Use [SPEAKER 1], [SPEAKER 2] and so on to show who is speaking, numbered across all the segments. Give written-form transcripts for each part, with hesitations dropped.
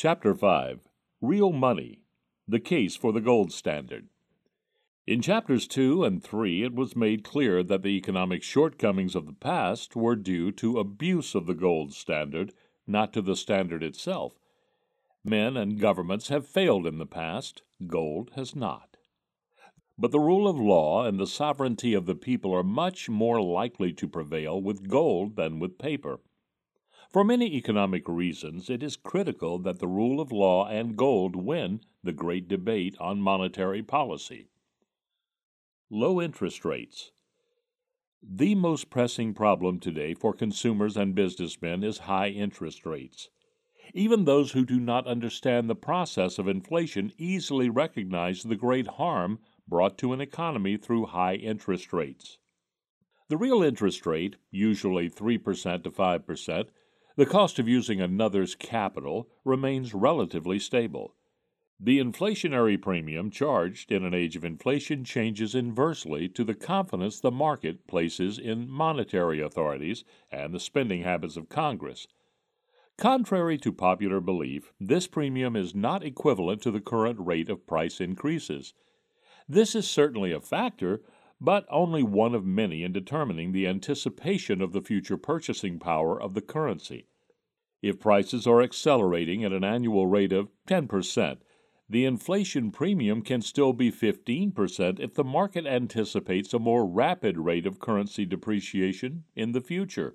[SPEAKER 1] Chapter 5 Real Money The Case for the Gold Standard. In Chapters 2 and 3, it was made clear that the economic shortcomings of the past were due to abuse of the gold standard, not to the standard itself. Men and governments have failed in the past, gold has not. But the rule of law and the sovereignty of the people are much more likely to prevail with gold than with paper. For many economic reasons, it is critical that the rule of law and gold win the great debate on monetary policy. Low interest rates. The most pressing problem today for consumers and businessmen is high interest rates. Even those who do not understand the process of inflation easily recognize the great harm brought to an economy through high interest rates. The real interest rate, usually 3% to 5%, the cost of using another's capital, remains relatively stable. The inflationary premium charged in an age of inflation changes inversely to the confidence the market places in monetary authorities and the spending habits of Congress. Contrary to popular belief, this premium is not equivalent to the current rate of price increases. This is certainly a factor, but only one of many in determining the anticipation of the future purchasing power of the currency. If prices are accelerating at an annual rate of 10%, the inflation premium can still be 15% if the market anticipates a more rapid rate of currency depreciation in the future.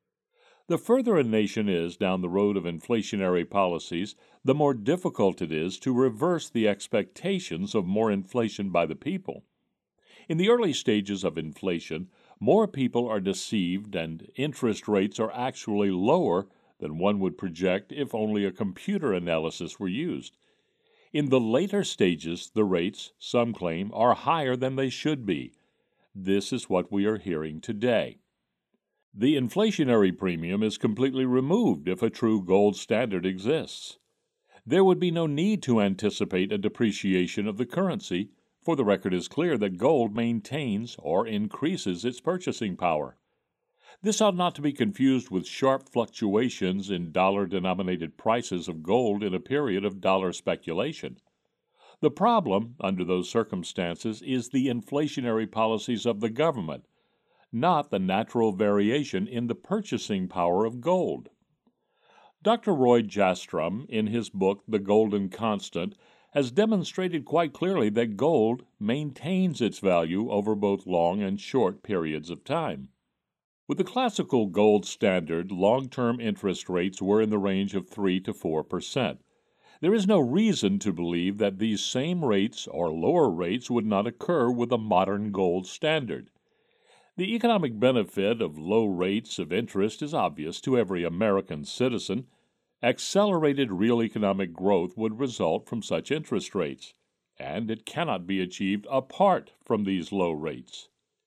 [SPEAKER 1] The further a nation is down the road of inflationary policies, the more difficult it is to reverse the expectations of more inflation by the people. In the early stages of inflation, more people are deceived and interest rates are actually lower than one would project if only a computer analysis were used. In the later stages, the rates, some claim, are higher than they should be. This is what we are hearing today. The inflationary premium is completely removed if a true gold standard exists. There would be no need to anticipate a depreciation of the currency, for the record is clear that gold maintains or increases its purchasing power. This ought not to be confused with sharp fluctuations in dollar-denominated prices of gold in a period of dollar speculation. The problem, under those circumstances, is the inflationary policies of the government, not the natural variation in the purchasing power of gold. Dr. Roy Jastrom, in his book The Golden Constant, has demonstrated quite clearly that gold maintains its value over both long and short periods of time. With the classical gold standard, long-term interest rates were in the range of 3 to 4%. There is no reason to believe that these same rates or lower rates would not occur with a modern gold standard. The economic benefit of low rates of interest is obvious to every American citizen. Accelerated real economic growth would result from such interest rates, and it cannot be achieved apart from these low rates.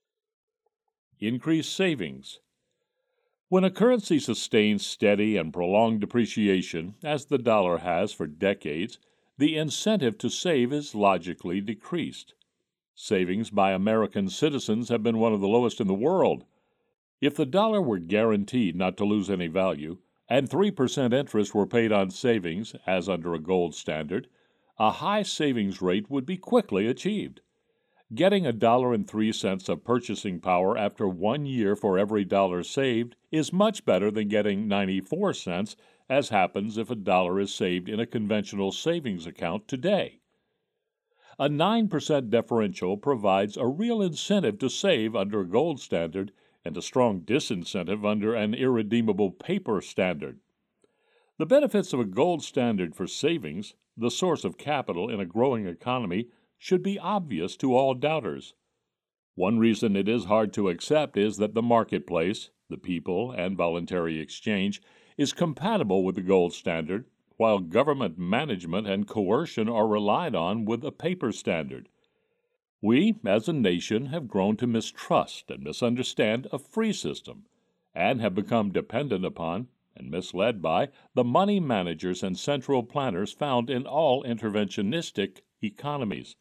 [SPEAKER 1] Increased savings. When a currency sustains steady and prolonged depreciation, as the dollar has for decades, the incentive to save is logically decreased. Savings by American citizens have been one of the lowest in the world. If the dollar were guaranteed not to lose any value, and 3% interest were paid on savings, as under a gold standard, a high savings rate would be quickly achieved. Getting $1.03 of purchasing power after 1 year for every dollar saved is much better than getting 94 cents, as happens if a dollar is saved in a conventional savings account today. A 9% differential provides a real incentive to save under a gold standard and a strong disincentive under an irredeemable paper standard. The benefits of a gold standard for savings, the source of capital in a growing economy, should be obvious to all doubters. One reason it is hard to accept is that the marketplace, the people, and voluntary exchange is compatible with the gold standard, while government management and coercion are relied on with a paper standard. We, as a nation, have grown to mistrust and misunderstand a free system, and have become dependent upon and misled by the money managers and central planners found in all interventionistic economies.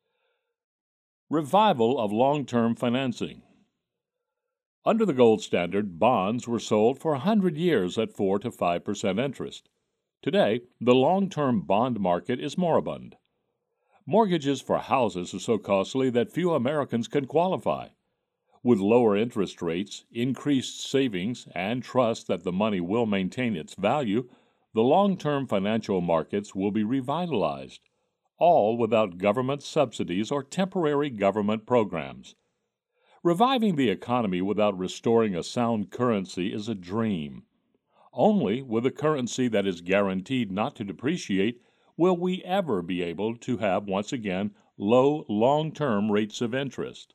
[SPEAKER 1] Revival of long-term financing. Under the gold standard, bonds were sold for 100 years at 4 to 5% interest. Today, the long-term bond market is moribund. Mortgages for houses are so costly that few Americans can qualify. With lower interest rates, increased savings, and trust that the money will maintain its value, the long-term financial markets will be revitalized, all without government subsidies or temporary government programs. Reviving the economy without restoring a sound currency is a dream. Only with a currency that is guaranteed not to depreciate will we ever be able to have once again low long-term rates of interest.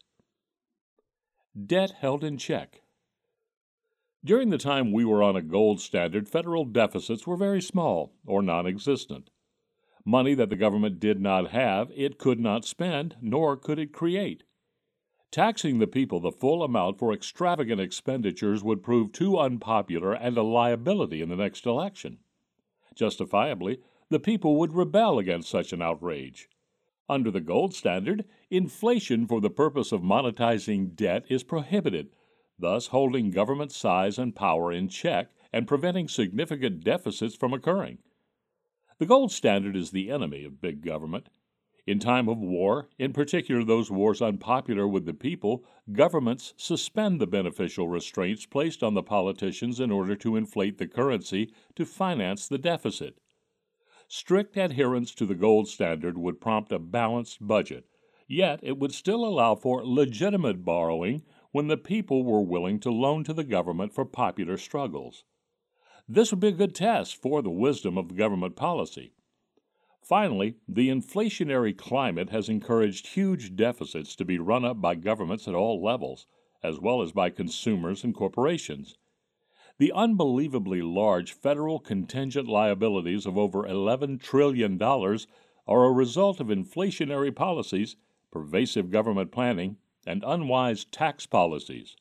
[SPEAKER 1] Debt held in check. During the time we were on a gold standard, federal deficits were very small or non-existent. Money that the government did not have, it could not spend, nor could it create. Taxing the people the full amount for extravagant expenditures would prove too unpopular and a liability in the next election. Justifiably, the people would rebel against such an outrage. Under the gold standard, inflation for the purpose of monetizing debt is prohibited, thus holding government size and power in check and preventing significant deficits from occurring. The gold standard is the enemy of big government. In time of war, in particular those wars unpopular with the people, governments suspend the beneficial restraints placed on the politicians in order to inflate the currency to finance the deficit. Strict adherence to the gold standard would prompt a balanced budget, yet it would still allow for legitimate borrowing when the people were willing to loan to the government for popular struggles. This would be a good test for the wisdom of the government policy. Finally, the inflationary climate has encouraged huge deficits to be run up by governments at all levels, as well as by consumers and corporations. The unbelievably large federal contingent liabilities of over $11 trillion are a result of inflationary policies, pervasive government planning, and unwise tax policies.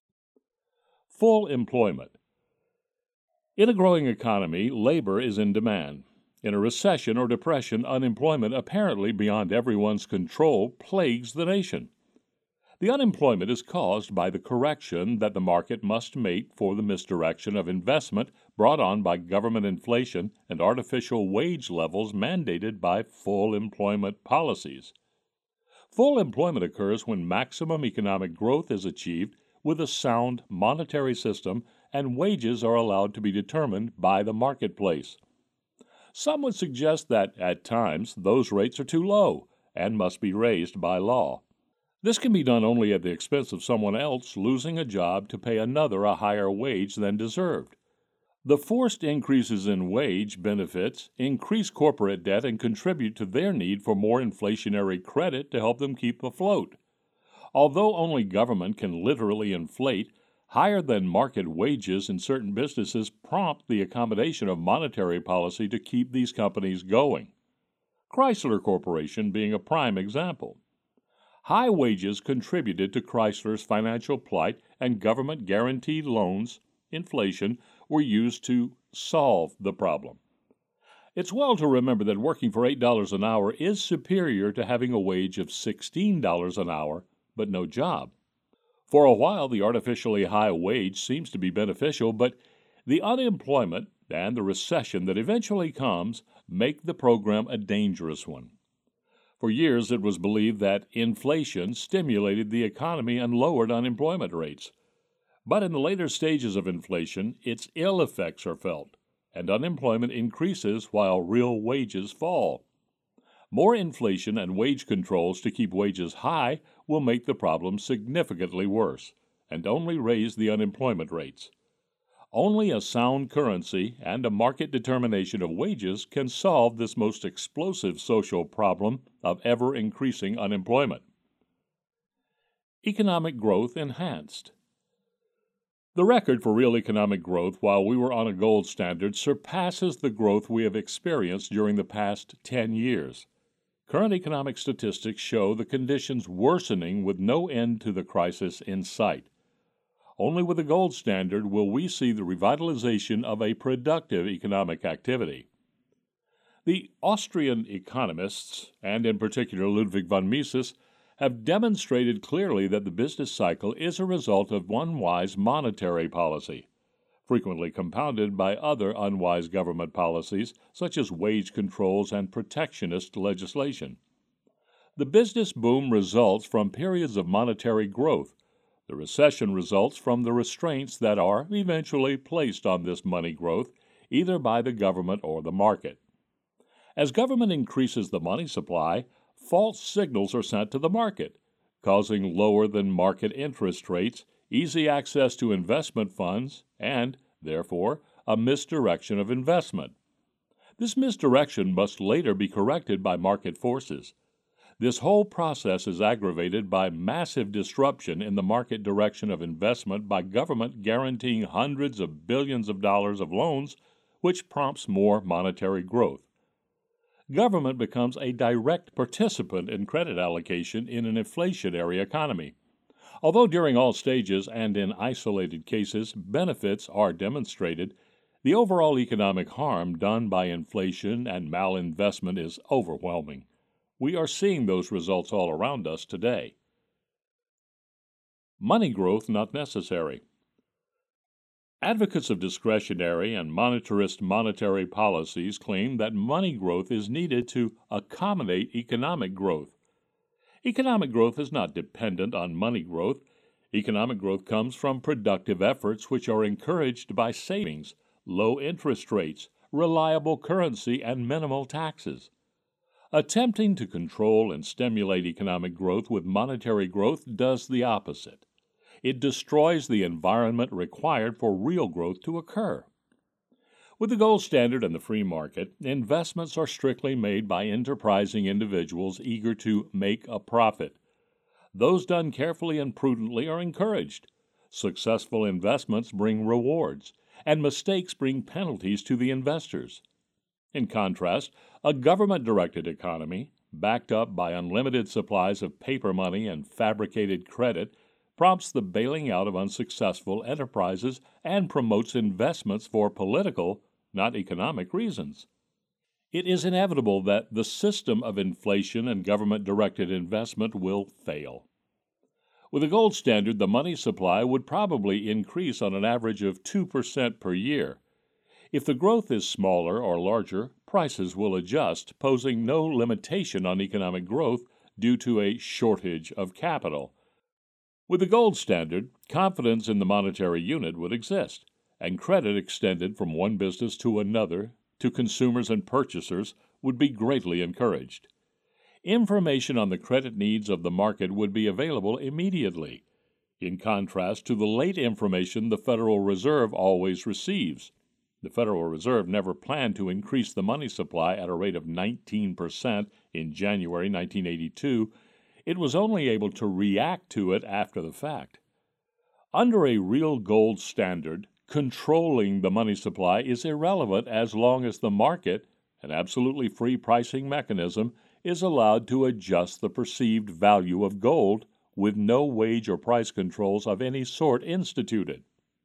[SPEAKER 1] Full employment. In a growing economy, labor is in demand. In a recession or depression, unemployment, apparently beyond everyone's control, plagues the nation. The unemployment is caused by the correction that the market must make for the misdirection of investment brought on by government inflation and artificial wage levels mandated by full employment policies. Full employment occurs when maximum economic growth is achieved with a sound monetary system and wages are allowed to be determined by the marketplace. Some would suggest that, at times, those rates are too low and must be raised by law. This can be done only at the expense of someone else losing a job to pay another a higher wage than deserved. The forced increases in wage benefits increase corporate debt and contribute to their need for more inflationary credit to help them keep afloat. Although only government can literally inflate, higher-than-market wages in certain businesses prompt the accommodation of monetary policy to keep these companies going. Chrysler Corporation being a prime example. High wages contributed to Chrysler's financial plight, and government-guaranteed loans, inflation, were used to solve the problem. It's well to remember that working for $8 an hour is superior to having a wage of $16 an hour, but no job. For a while, the artificially high wage seems to be beneficial, but the unemployment and the recession that eventually comes make the program a dangerous one. For years, it was believed that inflation stimulated the economy and lowered unemployment rates. But in the later stages of inflation, its ill effects are felt, and unemployment increases while real wages fall. More inflation and wage controls to keep wages high will make the problem significantly worse and only raise the unemployment rates. Only a sound currency and a market determination of wages can solve this most explosive social problem of ever-increasing unemployment. Economic growth enhanced. The record for real economic growth while we were on a gold standard surpasses the growth we have experienced during the past 10 years. Current economic statistics show the conditions worsening with no end to the crisis in sight. Only with the gold standard will we see the revitalization of a productive economic activity. The Austrian economists, and in particular Ludwig von Mises, have demonstrated clearly that the business cycle is a result of unwise monetary policy. frequently compounded by other unwise government policies such as wage controls and protectionist legislation. The business boom results from periods of monetary growth. The recession results from the restraints that are eventually placed on this money growth, either by the government or the market. As government increases the money supply, false signals are sent to the market, causing lower than market interest rates, easy access to investment funds, and, therefore, a misdirection of investment. This misdirection must later be corrected by market forces. This whole process is aggravated by massive disruption in the market direction of investment by government guaranteeing hundreds of billions of dollars of loans, which prompts more monetary growth. Government becomes a direct participant in credit allocation in an inflationary economy. Although during all stages and in isolated cases benefits are demonstrated, the overall economic harm done by inflation and malinvestment is overwhelming. We are seeing those results all around us today. Money growth not necessary. Advocates of discretionary and monetarist monetary policies claim that money growth is needed to accommodate economic growth. Economic growth is not dependent on money growth. Economic growth comes from productive efforts which are encouraged by savings, low interest rates, reliable currency, and minimal taxes. Attempting to control and stimulate economic growth with monetary growth does the opposite. It destroys the environment required for real growth to occur. With the gold standard and the free market, investments are strictly made by enterprising individuals eager to make a profit. Those done carefully and prudently are encouraged. Successful investments bring rewards, and mistakes bring penalties to the investors. In contrast, a government-directed economy, backed up by unlimited supplies of paper money and fabricated credit, prompts the bailing out of unsuccessful enterprises and promotes investments for political, not economic reasons. It is inevitable that the system of inflation and government-directed investment will fail. With a gold standard, the money supply would probably increase on an average of 2% per year. If the growth is smaller or larger, prices will adjust, posing no limitation on economic growth due to a shortage of capital. With the gold standard, confidence in the monetary unit would exist, and credit extended from one business to another to consumers and purchasers would be greatly encouraged. Information on the credit needs of the market would be available immediately, in contrast to the late information the Federal Reserve always receives. The Federal Reserve never planned to increase the money supply at a rate of 19% in January 1982. It was only able to react to it after the fact. Under a real gold standard, controlling the money supply is irrelevant as long as the market, an absolutely free pricing mechanism, is allowed to adjust the perceived value of gold with no wage or price controls of any sort instituted.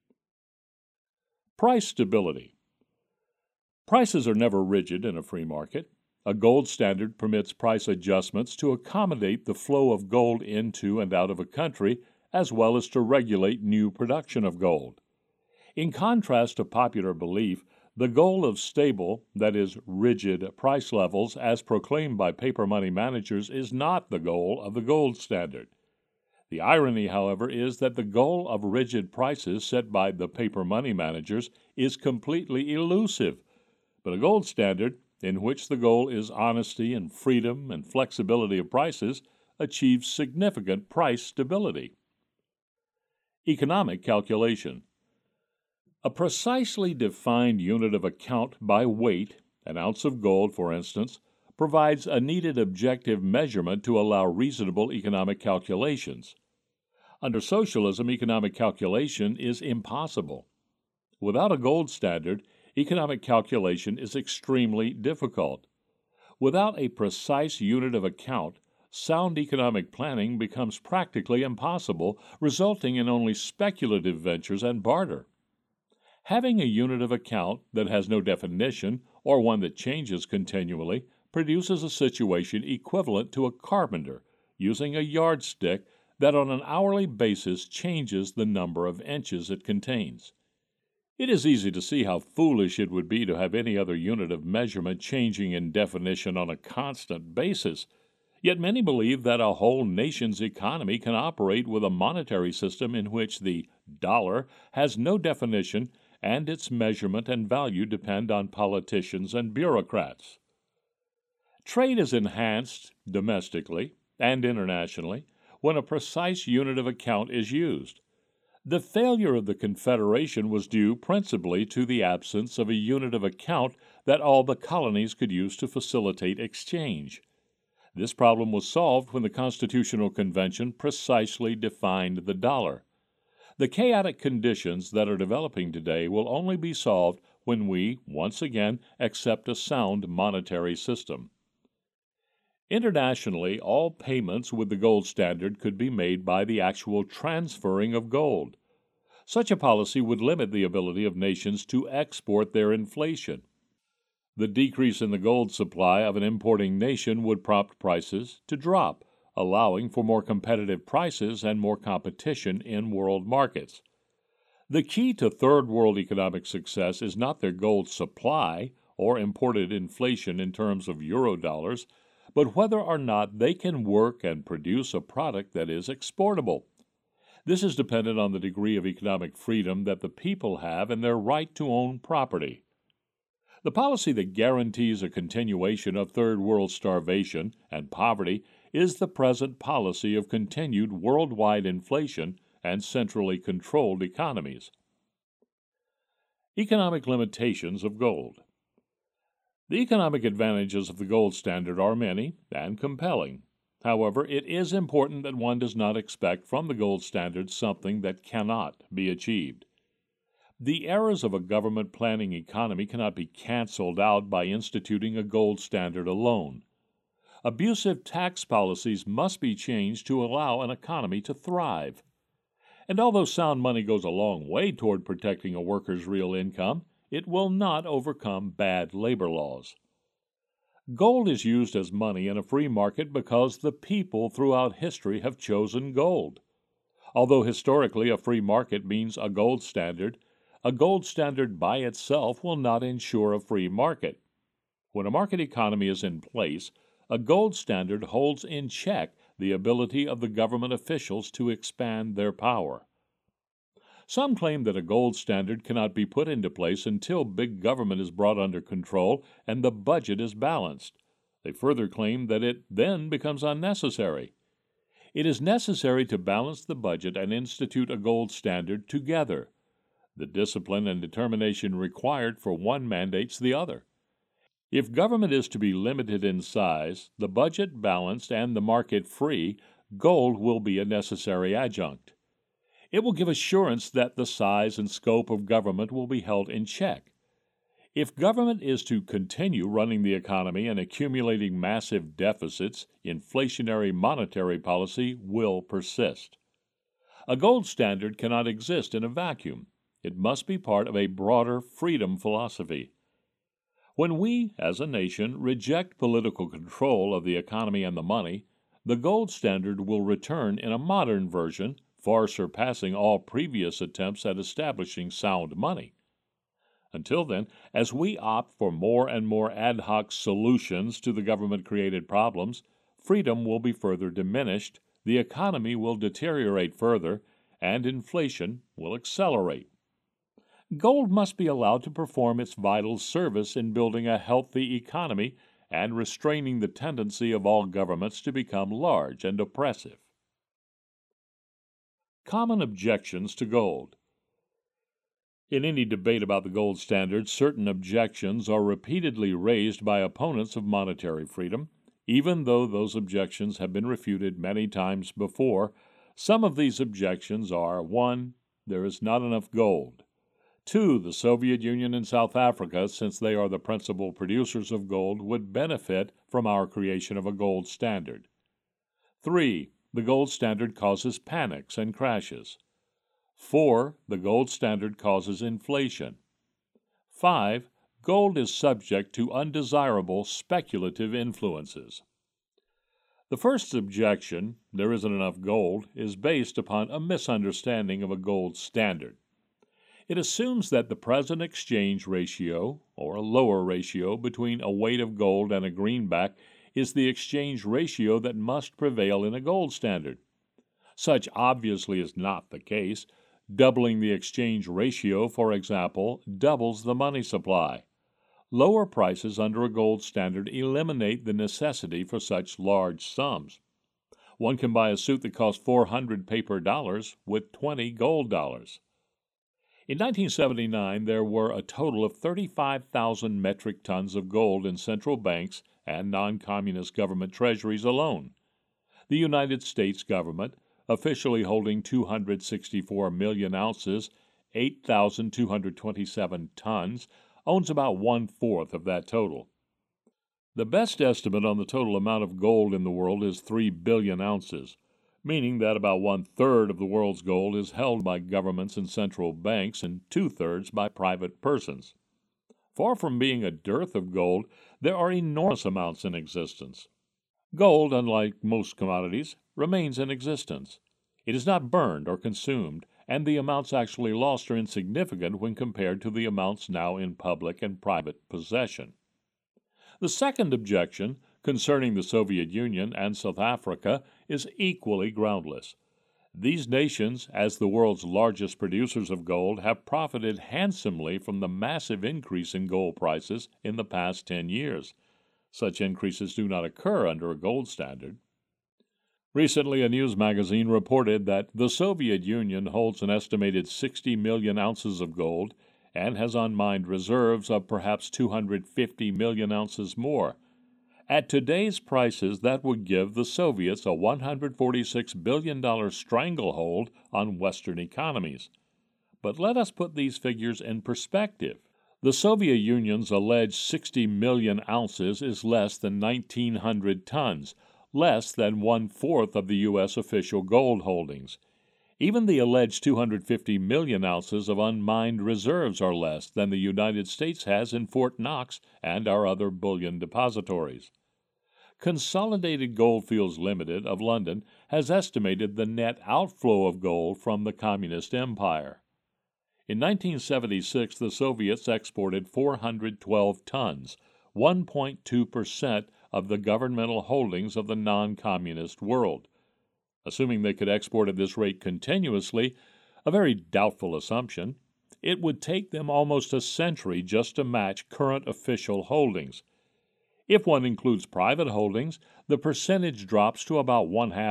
[SPEAKER 1] Price stability. Prices are never rigid in a free market. A gold standard permits price adjustments to accommodate the flow of gold into and out of a country, as well as to regulate new production of gold. In contrast to popular belief, the goal of stable, that is, rigid, price levels as proclaimed by paper money managers is not the goal of the gold standard. The irony, however, is that the goal of rigid prices set by the paper money managers is completely elusive, but a gold standard, in which the goal is honesty and freedom and flexibility of prices, achieves significant price stability. Economic calculation. A precisely defined unit of account by weight, an ounce of gold, for instance, provides a needed objective measurement to allow reasonable economic calculations. Under socialism, economic calculation is impossible. Without a gold standard, economic calculation is extremely difficult. Without a precise unit of account, sound economic planning becomes practically impossible, resulting in only speculative ventures and barter. Having a unit of account that has no definition or one that changes continually produces a situation equivalent to a carpenter using a yardstick that on an hourly basis changes the number of inches it contains. It is easy to see how foolish it would be to have any other unit of measurement changing in definition on a constant basis. Yet many believe that a whole nation's economy can operate with a monetary system in which the dollar has no definition and its measurement and value depend on politicians and bureaucrats. Trade is enhanced domestically and internationally when a precise unit of account is used. The failure of the Confederation was due principally to the absence of a unit of account that all the colonies could use to facilitate exchange. This problem was solved when the Constitutional Convention precisely defined the dollar. The chaotic conditions that are developing today will only be solved when we, once again, accept a sound monetary system. Internationally, all payments with the gold standard could be made by the actual transferring of gold. Such a policy would limit the ability of nations to export their inflation. The decrease in the gold supply of an importing nation would prompt prices to drop, allowing for more competitive prices and more competition in world markets. The key to Third World economic success is not their gold supply or imported inflation in terms of eurodollars, but whether or not they can work and produce a product that is exportable. This is dependent on the degree of economic freedom that the people have in their right to own property. The policy that guarantees a continuation of Third World starvation and poverty is the present policy of continued worldwide inflation and centrally controlled economies. Economic limitations of gold. The economic advantages of the gold standard are many and compelling. However, it is important that one does not expect from the gold standard something that cannot be achieved. The errors of a government planning economy cannot be canceled out by instituting a gold standard alone. Abusive tax policies must be changed to allow an economy to thrive. And although sound money goes a long way toward protecting a worker's real income, it will not overcome bad labor laws. Gold is used as money in a free market because the people throughout history have chosen gold. Although historically a free market means a gold standard by itself will not ensure a free market. When a market economy is in place, a gold standard holds in check the ability of the government officials to expand their power. Some claim that a gold standard cannot be put into place until big government is brought under control and the budget is balanced. They further claim that it then becomes unnecessary. It is necessary to balance the budget and institute a gold standard together. The discipline and determination required for one mandates the other. If government is to be limited in size, the budget balanced, and the market free, gold will be a necessary adjunct. It will give assurance that the size and scope of government will be held in check. If government is to continue running the economy and accumulating massive deficits, inflationary monetary policy will persist. A gold standard cannot exist in a vacuum. It must be part of a broader freedom philosophy. When we, as a nation, reject political control of the economy and the money, the gold standard will return in a modern version, far surpassing all previous attempts at establishing sound money. Until then, as we opt for more and more ad hoc solutions to the government-created problems, freedom will be further diminished, the economy will deteriorate further, and inflation will accelerate. Gold must be allowed to perform its vital service in building a healthy economy and restraining the tendency of all governments to become large and oppressive. Common objections to gold. In any debate about the gold standard, certain objections are repeatedly raised by opponents of monetary freedom, even though those objections have been refuted many times before. Some of these objections are: 1. There is not enough gold. 2. The Soviet Union and South Africa, since they are the principal producers of gold, would benefit from our creation of a gold standard. 3. The gold standard causes panics and crashes. 4. The gold standard causes inflation. 5. Gold is subject to undesirable speculative influences. The first objection, there isn't enough gold, is based upon a misunderstanding of a gold standard. It assumes that the present exchange ratio, or a lower ratio, between a weight of gold and a greenback is the exchange ratio that must prevail in a gold standard. Such obviously is not the case. Doubling the exchange ratio, for example, doubles the money supply. Lower prices under a gold standard eliminate the necessity for such large sums. One can buy a suit that costs 400 paper dollars with 20 gold dollars. In 1979, there were a total of 35,000 metric tons of gold in central banks and non-communist government treasuries alone. The United States government, officially holding 264 million ounces, 8,227 tons, owns about one-fourth of that total. The best estimate on the total amount of gold in the world is 3 billion ounces, meaning that about one-third of the world's gold is held by governments and central banks and two-thirds by private persons. Far from being a dearth of gold, there are enormous amounts in existence. Gold, unlike most commodities, remains in existence. It is not burned or consumed, and the amounts actually lost are insignificant when compared to the amounts now in public and private possession. The second objection, concerning the Soviet Union and South Africa, is equally groundless. These nations, as the world's largest producers of gold, have profited handsomely from the massive increase in gold prices in the past 10 years. Such increases do not occur under a gold standard. Recently, a news magazine reported that the Soviet Union holds an estimated 60 million ounces of gold and has unmined reserves of perhaps 250 million ounces more. At today's prices, that would give the Soviets a $146 billion stranglehold on Western economies. But let us put these figures in perspective. The Soviet Union's alleged 60 million ounces is less than 1,900 tons, less than one-fourth of the U.S. official gold holdings. Even the alleged 250 million ounces of unmined reserves are less than the United States has in Fort Knox and our other bullion depositories. Consolidated Goldfields Limited of London has estimated the net outflow of gold from the Communist Empire. In 1976, the Soviets exported 412 tons, 1.2% of the governmental holdings of the non-communist world. Assuming they could export at this rate continuously, a very doubtful assumption, it would take them almost a century just to match current official holdings. If one includes private holdings, the percentage drops to about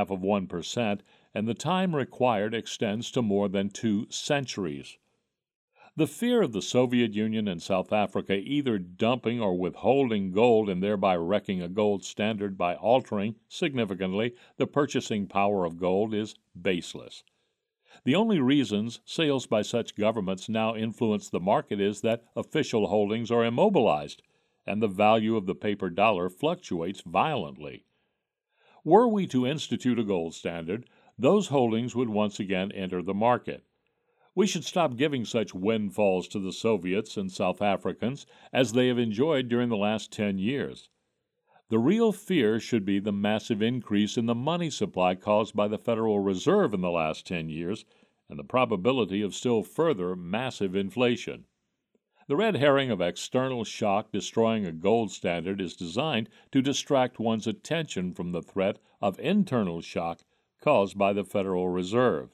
[SPEAKER 1] 0.5%, and the time required extends to more than 2 centuries. The fear of the Soviet Union and South Africa either dumping or withholding gold and thereby wrecking a gold standard by altering, significantly, the purchasing power of gold is baseless. The only reasons sales by such governments now influence the market is that official holdings are immobilized, and the value of the paper dollar fluctuates violently. Were we to institute a gold standard, those holdings would once again enter the market. We should stop giving such windfalls to the Soviets and South Africans as they have enjoyed during the last 10 years. The real fear should be the massive increase in the money supply caused by the Federal Reserve in the last 10 years and the probability of still further massive inflation. The red herring of external shock destroying a gold standard is designed to distract one's attention from the threat of internal shock caused by the Federal Reserve.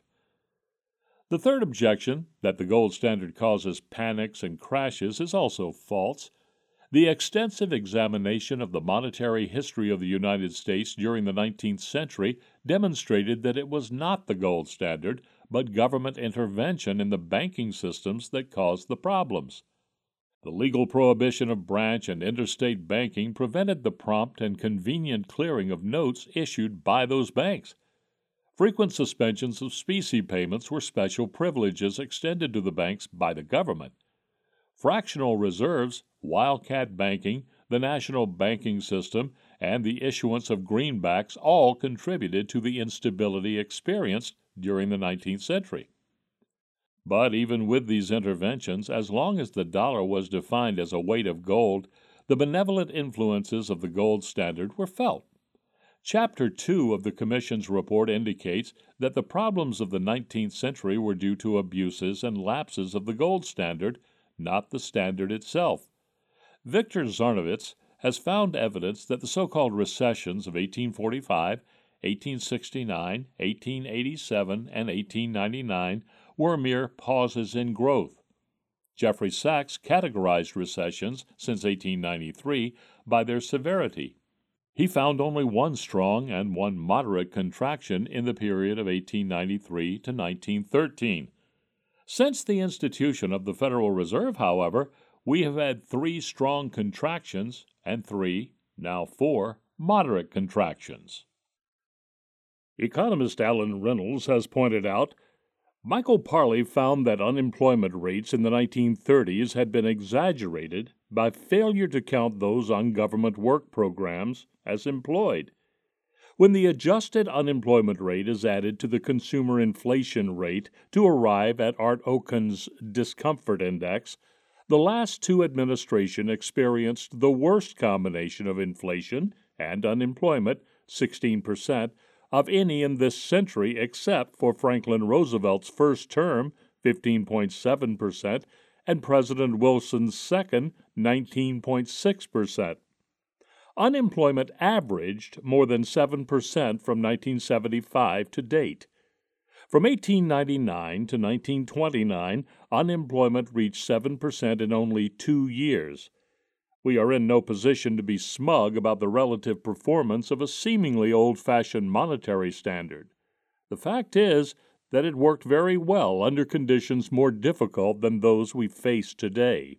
[SPEAKER 1] The third objection, that the gold standard causes panics and crashes, is also false. The extensive examination of the monetary history of the United States during the 19th century demonstrated that it was not the gold standard, but government intervention in the banking systems that caused the problems. The legal prohibition of branch and interstate banking prevented the prompt and convenient clearing of notes issued by those banks. Frequent suspensions of specie payments were special privileges extended to the banks by the government. Fractional reserves, wildcat banking, the national banking system, and the issuance of greenbacks all contributed to the instability experienced during the 19th century. But even with these interventions, as long as the dollar was defined as a weight of gold, the benevolent influences of the gold standard were felt. Chapter 2 of the Commission's report indicates that the problems of the 19th century were due to abuses and lapses of the gold standard, not the standard itself. Victor Zarnovitz has found evidence that the so-called recessions of 1845, 1869, 1887, and 1899 were mere pauses in growth. Jeffrey Sachs categorized recessions since 1893 by their severity. He found only one strong and one moderate contraction in the period of 1893 to 1913. Since the institution of the Federal Reserve, however, we have had 3 strong contractions and 3, now 4, moderate contractions. Economist Alan Reynolds has pointed out, Michael Parley found that unemployment rates in the 1930s had been exaggerated by failure to count those on government work programs as employed. When the adjusted unemployment rate is added to the consumer inflation rate to arrive at Art Okun's discomfort index, the last 2 administrations experienced the worst combination of inflation and unemployment, 16%, of any in this century except for Franklin Roosevelt's first term, 15.7%, and President Wilson's second, 19.6%. Unemployment averaged more than 7% from 1975 to date. From 1899 to 1929, unemployment reached 7% in only 2 years. We are in no position to be smug about the relative performance of a seemingly old-fashioned monetary standard. The fact is that it worked very well under conditions more difficult than those we face today.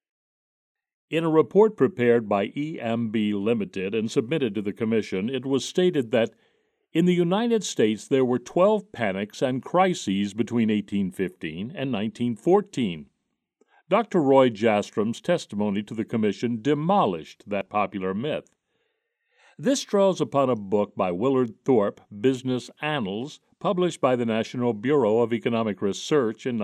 [SPEAKER 1] In a report prepared by EMB Limited and submitted to the Commission, it was stated that in the United States there were 12 panics and crises between 1815 and 1914. Dr. Roy Jastrom's testimony to the Commission demolished that popular myth. This draws upon a book by Willard Thorpe, Business Annals, published by the National Bureau of Economic Research in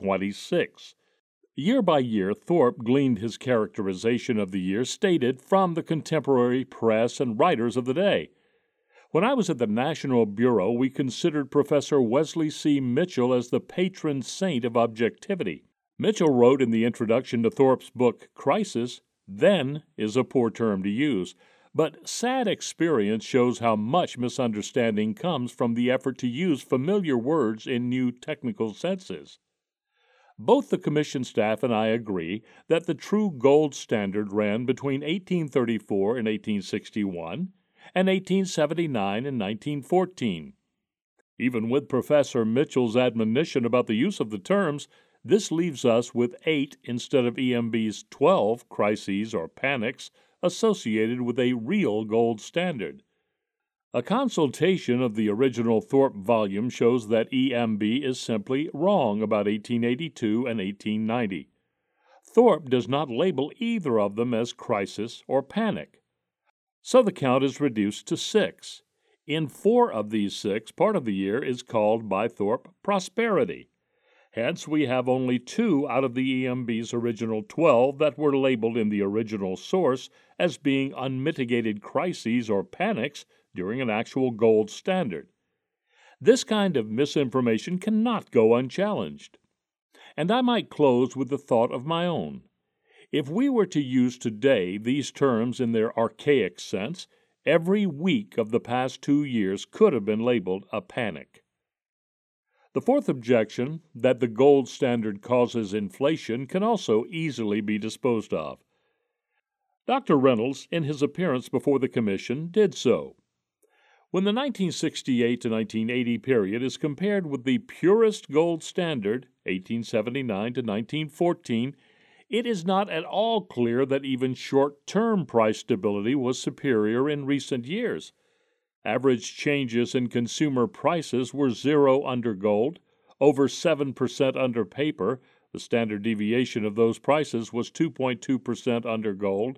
[SPEAKER 1] 1926. Year by year, Thorpe gleaned his characterization of the year stated from the contemporary press and writers of the day. When I was at the National Bureau, we considered Professor Wesley C. Mitchell as the patron saint of objectivity. Mitchell wrote in the introduction to Thorpe's book, Crisis, "Then is a poor term to use, but sad experience shows how much misunderstanding comes from the effort to use familiar words in new technical senses." Both the Commission staff and I agree that the true gold standard ran between 1834 and 1861 and 1879 and 1914. Even with Professor Mitchell's admonition about the use of the terms, this leaves us with 8 instead of EMB's 12 crises or panics associated with a real gold standard. A consultation of the original Thorpe volume shows that EMB is simply wrong about 1882 and 1890. Thorpe does not label either of them as crisis or panic. So the count is reduced to 6. In 4 of these 6, part of the year is called by Thorpe prosperity. Hence, we have only 2 out of the EMB's original 12 that were labeled in the original source as being unmitigated crises or panics during an actual gold standard. This kind of misinformation cannot go unchallenged. And I might close with a thought of my own. If we were to use today these terms in their archaic sense, every week of the past 2 years could have been labeled a panic. The fourth objection, that the gold standard causes inflation, can also easily be disposed of. Dr. Reynolds, in his appearance before the Commission, did so. When the 1968 to 1980 period is compared with the purest gold standard, 1879 to 1914, it is not at all clear that even short-term price stability was superior in recent years. Average changes in consumer prices were 0 under gold, over 7% under paper. The standard deviation of those prices was 2.2% under gold,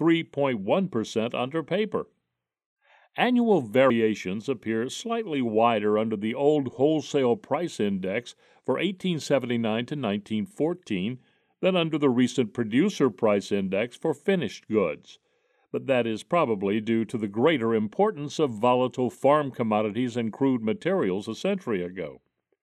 [SPEAKER 1] 3.1% under paper. Annual variations appear slightly wider under the old wholesale price index for 1879 to 1914 than under the recent producer price index for finished goods. but that is probably due to the greater importance of volatile farm commodities and crude materials a century ago.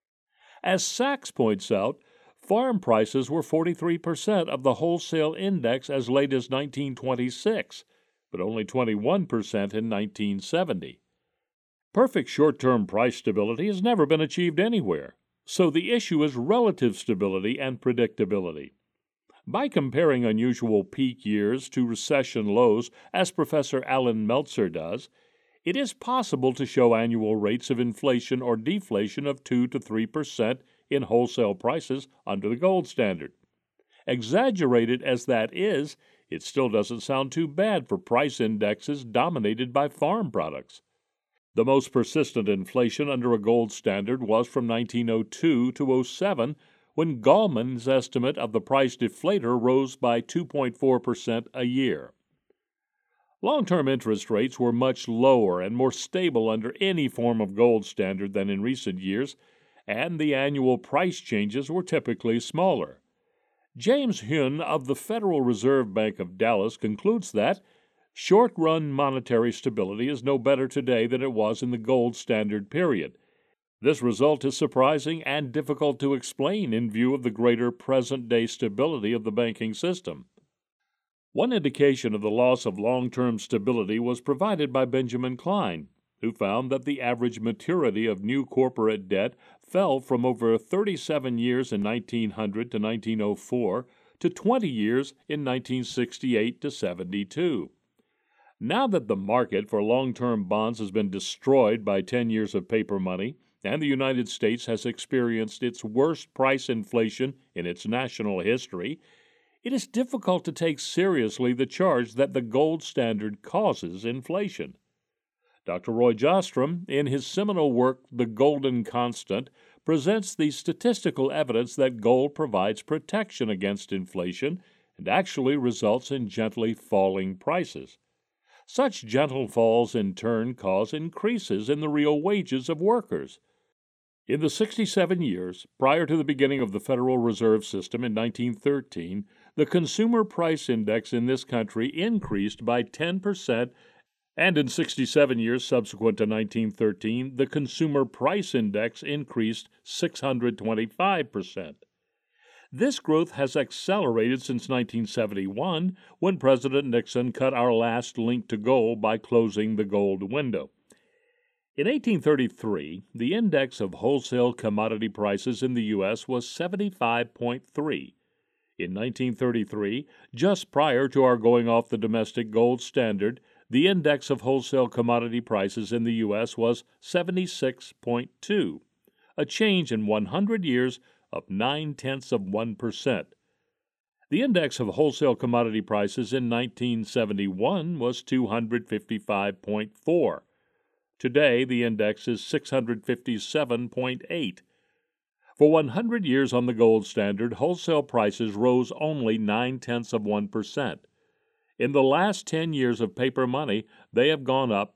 [SPEAKER 1] As Sachs points out, farm prices were 43% of the wholesale index as late as 1926, but only 21% in 1970. Perfect short-term price stability has never been achieved anywhere, so the issue is relative stability and predictability. By comparing unusual peak years to recession lows, as Professor Alan Meltzer does, it is possible to show annual rates of inflation or deflation of 2 to 3% in wholesale prices under the gold standard. Exaggerated as that is, it still doesn't sound too bad for price indexes dominated by farm products. The most persistent inflation under a gold standard was from 1902 to 07, when Gallman's estimate of the price deflator rose by 2.4% a year. Long-term interest rates were much lower and more stable under any form of gold standard than in recent years, and the annual price changes were typically smaller. James Hyun of the Federal Reserve Bank of Dallas concludes that short-run monetary stability is no better today than it was in the gold standard period. This result is surprising and difficult to explain in view of the greater present-day stability of the banking system. One indication of the loss of long-term stability was provided by Benjamin Klein, who found that the average maturity of new corporate debt fell from over 37 years in 1900 to 1904 to 20 years in 1968 to 72. Now that the market for long-term bonds has been destroyed by 10 years of paper money, and the United States has experienced its worst price inflation in its national history, it is difficult to take seriously the charge that the gold standard causes inflation. Dr. Roy Jostrom, in his seminal work The Golden Constant, presents the statistical evidence that gold provides protection against inflation and actually results in gently falling prices. Such gentle falls in turn cause increases in the real wages of workers. In the 67 years prior to the beginning of the Federal Reserve System in 1913, the Consumer Price Index in this country increased by 10%, and in 67 years subsequent to 1913, the Consumer Price Index increased 625%. This growth has accelerated since 1971, when President Nixon cut our last link to gold by closing the gold window. In 1833, the index of wholesale commodity prices in the U.S. was 75.3. In 1933, just prior to our going off the domestic gold standard, the index of wholesale commodity prices in the U.S. was 76.2, a change in 100 years of 0.9%. The index of wholesale commodity prices in 1971 was 255.4. Today, the index is 657.8. For 100 years on the gold standard, wholesale prices rose only 0.9%. In the last 10 years of paper money, they have gone up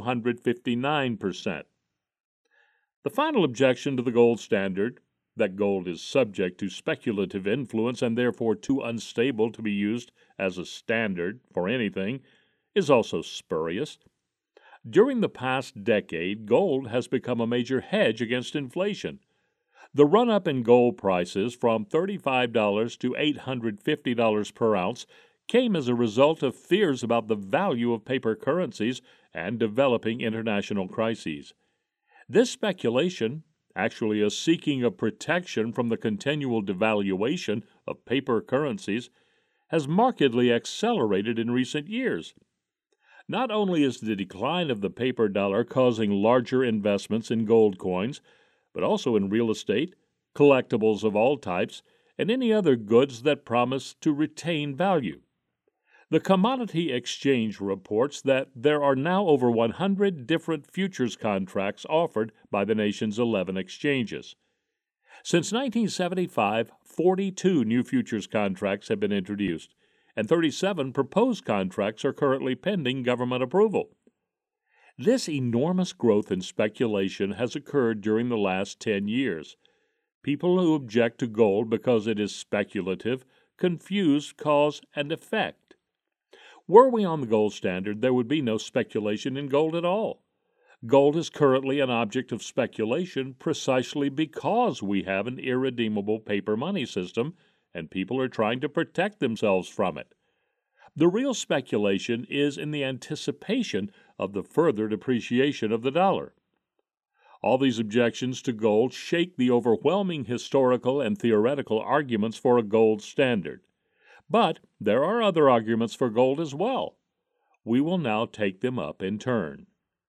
[SPEAKER 1] 259%. The final objection to the gold standard, that gold is subject to speculative influence and therefore too unstable to be used as a standard for anything, is also spurious. During the past decade, gold has become a major hedge against inflation. The run-up in gold prices from $35 to $850 per ounce came as a result of fears about the value of paper currencies and developing international crises. This speculation, actually a seeking of protection from the continual devaluation of paper currencies, has markedly accelerated in recent years. Not only is the decline of the paper dollar causing larger investments in gold coins, but also in real estate, collectibles of all types, and any other goods that promise to retain value. The Commodity Exchange reports that there are now over 100 different futures contracts offered by the nation's 11 exchanges. Since 1975, 42 new futures contracts have been introduced, and 37 proposed contracts are currently pending government approval. This enormous growth in speculation has occurred during the last 10 years. People who object to gold because it is speculative confuse cause and effect. Were we on the gold standard, there would be no speculation in gold at all. Gold is currently an object of speculation precisely because we have an irredeemable paper money system and people are trying to protect themselves from it. The real speculation is in the anticipation of the further depreciation of the dollar. All these objections to gold shake the overwhelming historical and theoretical arguments for a gold standard. But there are other arguments for gold as well. We will now take them up in turn.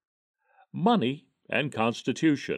[SPEAKER 1] Money and Constitution.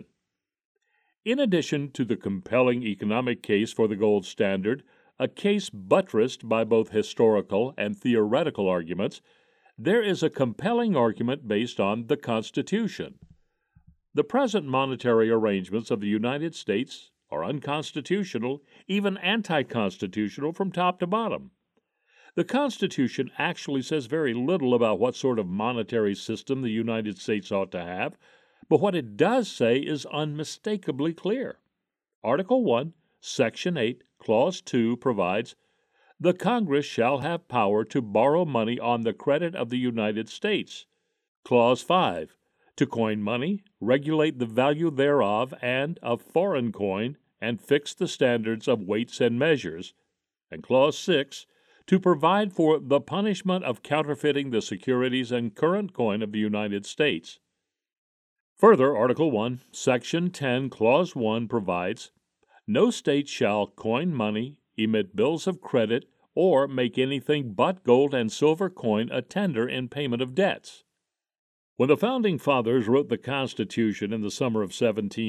[SPEAKER 1] In addition to the compelling economic case for the gold standard, a case buttressed by both historical and theoretical arguments, there is a compelling argument based on the Constitution. The present monetary arrangements of the United States are unconstitutional, even anti-constitutional from top to bottom. The Constitution actually says very little about what sort of monetary system the United States ought to have, but what it does say is unmistakably clear. Article 1, Section 8, Clause 2 provides, "The Congress shall have power to borrow money on the credit of the United States." Clause 5, "To coin money, regulate the value thereof and of foreign coin, and fix the standards of weights and measures." And Clause 6, "To provide for the punishment of counterfeiting the securities and current coin of the United States." Further, Article 1, Section 10, Clause 1 provides, "No state shall coin money, emit bills of credit, or make anything but gold and silver coin a tender in payment of debts." When the Founding Fathers wrote the Constitution in the summer of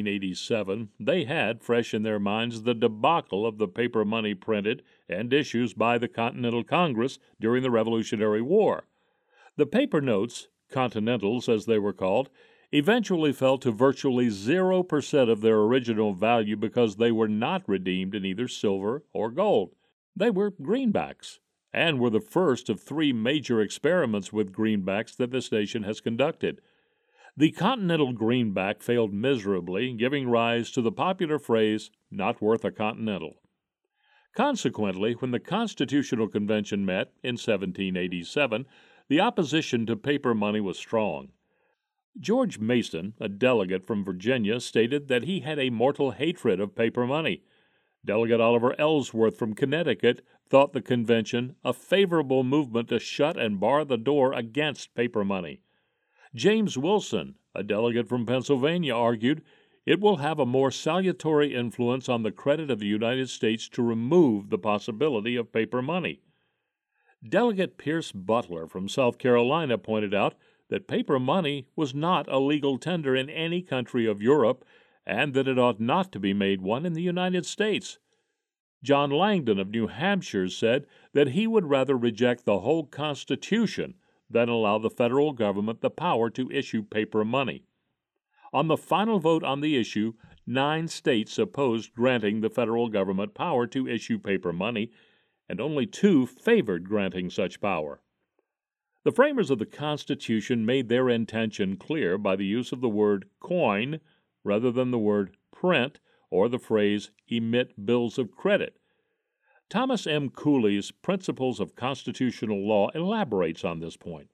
[SPEAKER 1] 1787, they had fresh in their minds the debacle of the paper money printed and issued by the Continental Congress during the Revolutionary War. The paper notes, Continentals as they were called, eventually fell to virtually 0% of their original value because they were not redeemed in either silver or gold. They were greenbacks, and were the first of 3 major experiments with greenbacks that this nation has conducted. The Continental greenback failed miserably, giving rise to the popular phrase, "not worth a Continental." Consequently, when the Constitutional Convention met in 1787, the opposition to paper money was strong. George Mason, a delegate from Virginia, stated that he had a mortal hatred of paper money. Delegate Oliver Ellsworth from Connecticut thought the convention a favorable movement to shut and bar the door against paper money. James Wilson, a delegate from Pennsylvania, argued it will have a more salutary influence on the credit of the United States to remove the possibility of paper money. Delegate Pierce Butler from South Carolina pointed out that paper money was not a legal tender in any country of Europe, and that it ought not to be made one in the United States. John Langdon of New Hampshire said that he would rather reject the whole Constitution than allow the federal government the power to issue paper money. On the final vote on the issue, 9 states opposed granting the federal government power to issue paper money, and only 2 favored granting such power. The framers of the Constitution made their intention clear by the use of the word coin rather than the word print or the phrase emit bills of credit. Thomas M. Cooley's Principles of Constitutional Law elaborates on this point.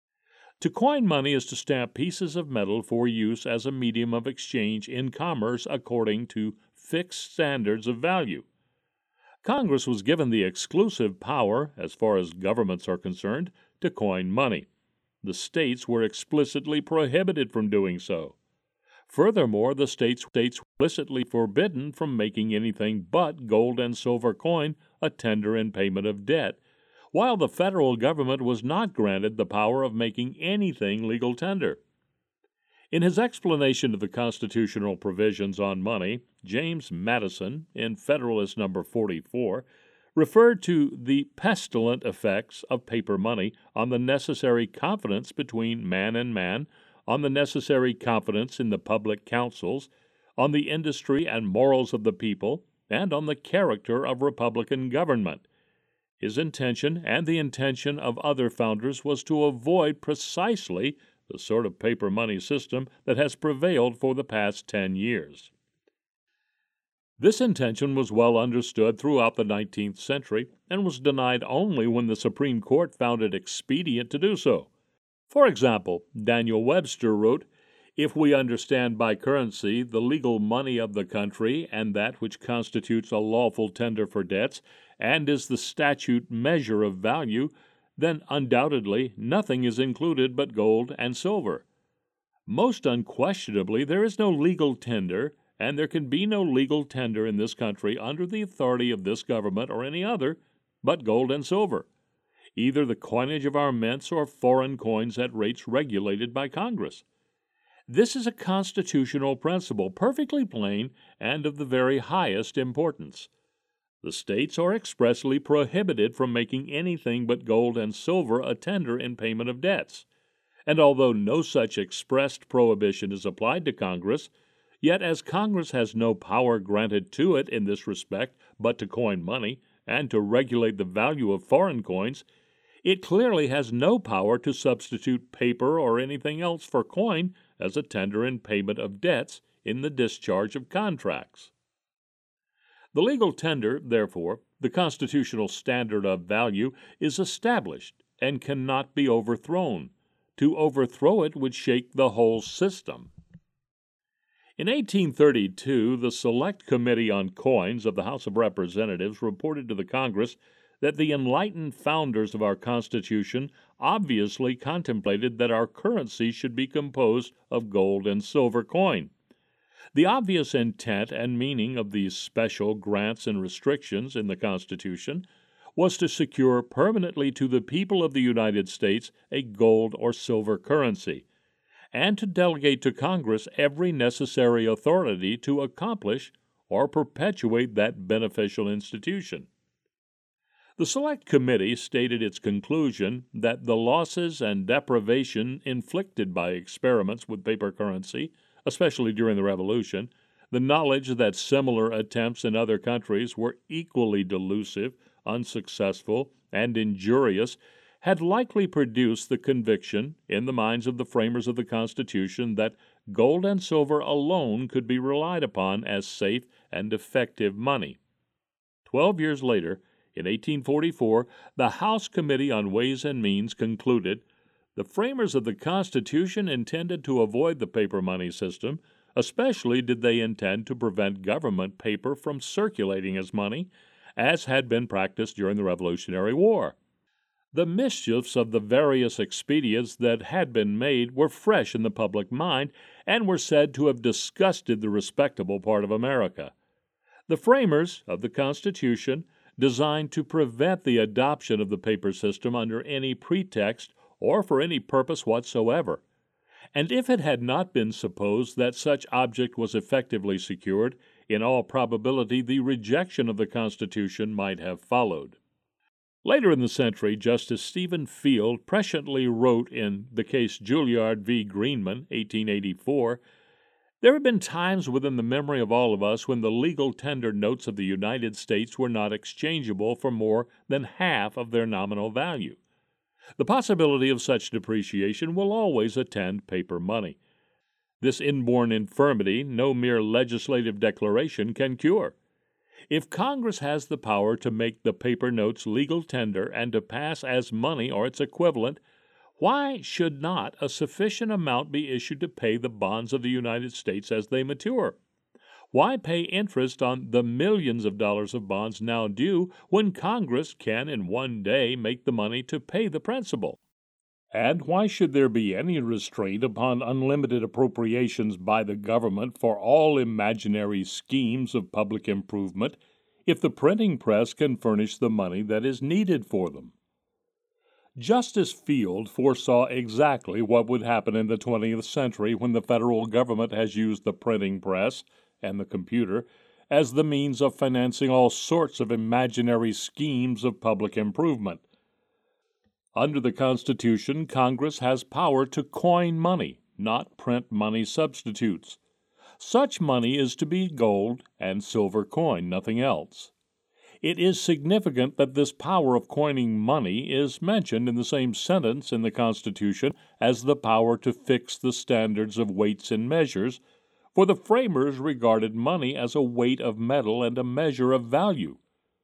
[SPEAKER 1] To coin money is to stamp pieces of metal for use as a medium of exchange in commerce according to fixed standards of value. Congress was given the exclusive power, as far as governments are concerned, to coin money. The states were explicitly prohibited from doing so. Furthermore, the states were explicitly forbidden from making anything but gold and silver coin a tender in payment of debt, while the federal government was not granted the power of making anything legal tender. In his explanation of the constitutional provisions on money, James Madison, in Federalist No. 44, referred to the pestilent effects of paper money on the necessary confidence between man and man, on the necessary confidence in the public councils, on the industry and morals of the people, and on the character of republican government. His intention and the intention of other founders was to avoid precisely the sort of paper money system that has prevailed for the past 10 years. This intention was well understood throughout the 19th century and was denied only when the Supreme Court found it expedient to do so. For example, Daniel Webster wrote, "If we understand by currency the legal money of the country and that which constitutes a lawful tender for debts and is the statute measure of value, then undoubtedly nothing is included but gold and silver. Most unquestionably there is no legal tender, and there can be no legal tender in this country under the authority of this government or any other, but gold and silver, either the coinage of our mints or foreign coins at rates regulated by Congress. This is a constitutional principle, perfectly plain and of the very highest importance. The states are expressly prohibited from making anything but gold and silver a tender in payment of debts, and although no such expressed prohibition is applied to Congress, yet as Congress has no power granted to it in this respect but to coin money and to regulate the value of foreign coins, it clearly has no power to substitute paper or anything else for coin as a tender in payment of debts in the discharge of contracts. The legal tender, therefore, the constitutional standard of value, is established and cannot be overthrown. To overthrow it would shake the whole system. In 1832, the Select Committee on Coins of the House of Representatives reported to the Congress that the enlightened founders of our Constitution obviously contemplated that our currency should be composed of gold and silver coin. The obvious intent and meaning of these special grants and restrictions in the Constitution was to secure permanently to the people of the United States a gold or silver currency, and to delegate to Congress every necessary authority to accomplish or perpetuate that beneficial institution. The Select Committee stated its conclusion that the losses and deprivation inflicted by experiments with paper currency, especially during the Revolution, the knowledge that similar attempts in other countries were equally delusive, unsuccessful, and injurious, had likely produced the conviction in the minds of the framers of the Constitution that gold and silver alone could be relied upon as safe and effective money. 12 years later, in 1844, the House Committee on Ways and Means concluded, "The framers of the Constitution intended to avoid the paper money system, especially did they intend to prevent government paper from circulating as money, as had been practiced during the Revolutionary War." The mischiefs of the various expedients that had been made were fresh in the public mind and were said to have disgusted the respectable part of America. The framers of the Constitution designed to prevent the adoption of the paper system under any pretext or for any purpose whatsoever, and if it had not been supposed that such object was effectively secured, in all probability the rejection of the Constitution might have followed. Later in the century, Justice Stephen Field presciently wrote in the case Juilliard v. Greenman, 1884, "There have been times within the memory of all of us when the legal tender notes of the United States were not exchangeable for more than half of their nominal value. The possibility of such depreciation will always attend paper money. This inborn infirmity no mere legislative declaration can cure. If Congress has the power to make the paper notes legal tender and to pass as money or its equivalent, why should not a sufficient amount be issued to pay the bonds of the United States as they mature? Why pay interest on the millions of dollars of bonds now due when Congress can in one day make the money to pay the principal? And why should there be any restraint upon unlimited appropriations by the government for all imaginary schemes of public improvement if the printing press can furnish the money that is needed for them?" Justice Field foresaw exactly what would happen in the 20th century when the federal government has used the printing press and the computer as the means of financing all sorts of imaginary schemes of public improvement. Under the Constitution, Congress has power to coin money, not print money substitutes. Such money is to be gold and silver coin, nothing else. It is significant that this power of coining money is mentioned in the same sentence in the Constitution as the power to fix the standards of weights and measures, for the framers regarded money as a weight of metal and a measure of value.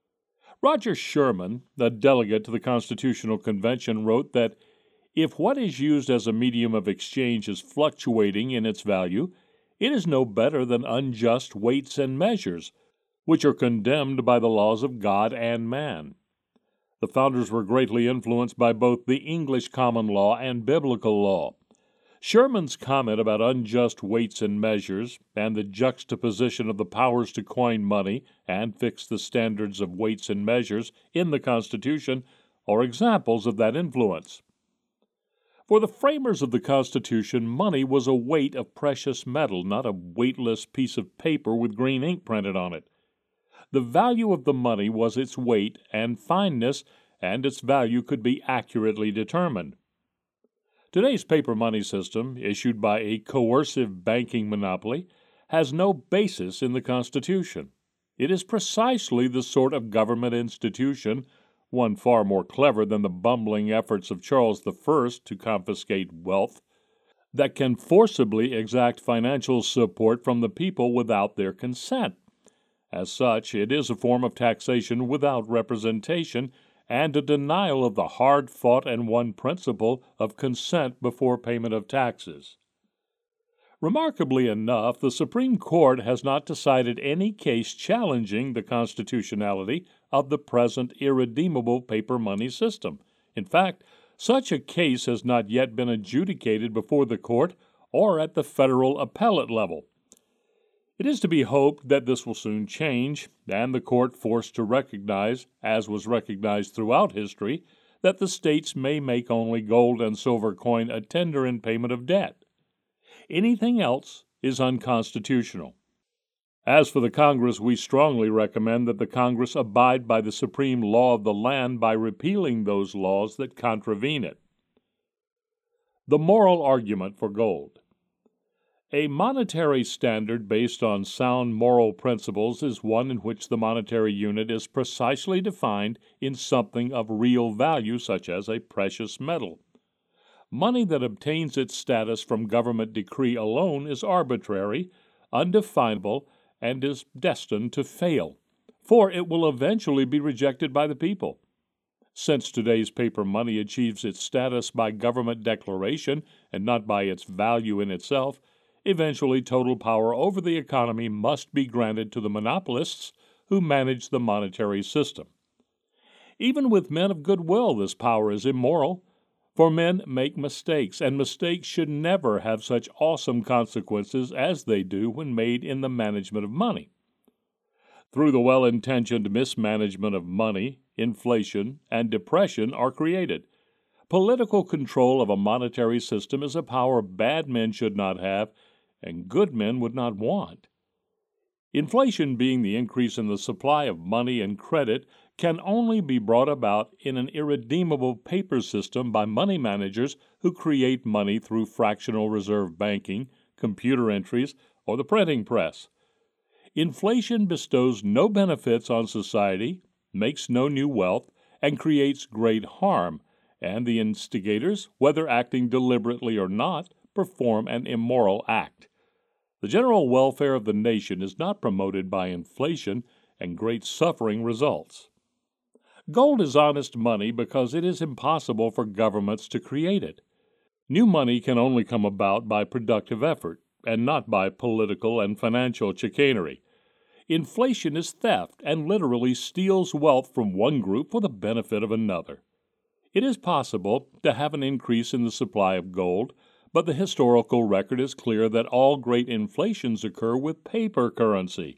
[SPEAKER 1] Roger Sherman, a delegate to the Constitutional Convention, wrote that if what is used as a medium of exchange is fluctuating in its value, it is no better than unjust weights and measures, which are condemned by the laws of God and man. The founders were greatly influenced by both the English common law and biblical law. Sherman's comment about unjust weights and measures and the juxtaposition of the powers to coin money and fix the standards of weights and measures in the Constitution are examples of that influence. For the framers of the Constitution, money was a weight of precious metal, not a weightless piece of paper with green ink printed on it. The value of the money was its weight and fineness, and its value could be accurately determined. Today's paper money system, issued by a coercive banking monopoly, has no basis in the Constitution. It is precisely the sort of government institution, one far more clever than the bumbling efforts of Charles I to confiscate wealth, that can forcibly exact financial support from the people without their consent. As such, it is a form of taxation without representation and a denial of the hard-fought and won principle of consent before payment of taxes. Remarkably enough, the Supreme Court has not decided any case challenging the constitutionality of the present irredeemable paper money system. In fact, such a case has not yet been adjudicated before the court or at the federal appellate level. It is to be hoped that this will soon change, and the court forced to recognize, as was recognized throughout history, that the states may make only gold and silver coin a tender in payment of debt. Anything else is unconstitutional. As for the Congress, we strongly recommend that the Congress abide by the supreme law of the land by repealing those laws that contravene it. The moral argument for gold. A monetary standard based on sound moral principles is one in which the monetary unit is precisely defined in something of real value, such as a precious metal. Money that obtains its status from government decree alone is arbitrary, undefinable, and is destined to fail, for it will eventually be rejected by the people. Since today's paper money achieves its status by government declaration and not by its value in itself, eventually total power over the economy must be granted to the monopolists who manage the monetary system. Even with men of goodwill, this power is immoral, for men make mistakes, and mistakes should never have such awesome consequences as they do when made in the management of money. Through the well-intentioned mismanagement of money, inflation and depression are created. Political control of a monetary system is a power bad men should not have and good men would not want. Inflation, being the increase in the supply of money and credit, can only be brought about in an irredeemable paper system by money managers who create money through fractional reserve banking, computer entries, or the printing press. Inflation bestows no benefits on society, makes no new wealth, and creates great harm, and the instigators, whether acting deliberately or not, perform an immoral act. The general welfare of the nation is not promoted by inflation, and great suffering results. Gold is honest money because it is impossible for governments to create it. New money can only come about by productive effort, and not by political and financial chicanery. Inflation is theft and literally steals wealth from one group for the benefit of another. It is possible to have an increase in the supply of gold, but the historical record is clear that all great inflations occur with paper currency.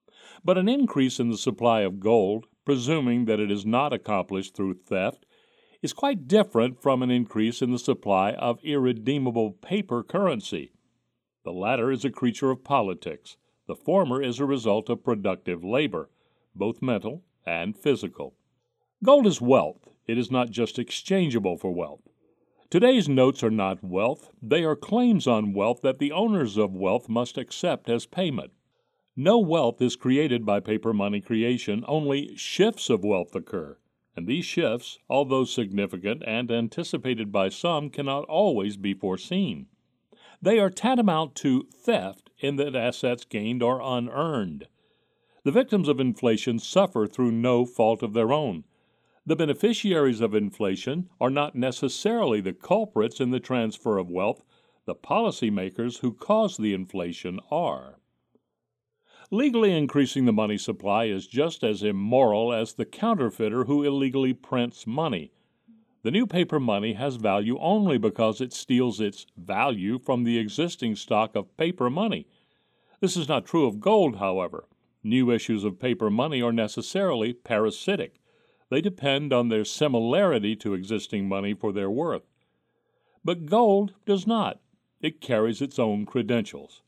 [SPEAKER 1] But an increase in the supply of gold, presuming that it is not accomplished through theft, is quite different from an increase in the supply of irredeemable paper currency. The latter is a creature of politics. The former is a result of productive labor, both mental and physical. Gold is wealth. It is not just exchangeable for wealth. Today's notes are not wealth. They are claims on wealth that the owners of wealth must accept as payment. No wealth is created by paper money creation, only shifts of wealth occur, and these shifts, although significant and anticipated by some, cannot always be foreseen. They are tantamount to theft in that assets gained are unearned. The victims of inflation suffer through no fault of their own. The beneficiaries of inflation are not necessarily the culprits in the transfer of wealth. The policymakers who cause the inflation are. Legally increasing the money supply is just as immoral as the counterfeiter who illegally prints money. The new paper money has value only because it steals its value from the existing stock of paper money. This is not true of gold, however. New issues of paper money are necessarily parasitic. They depend on their similarity to existing money for their worth. But gold does not. It carries its own credentials.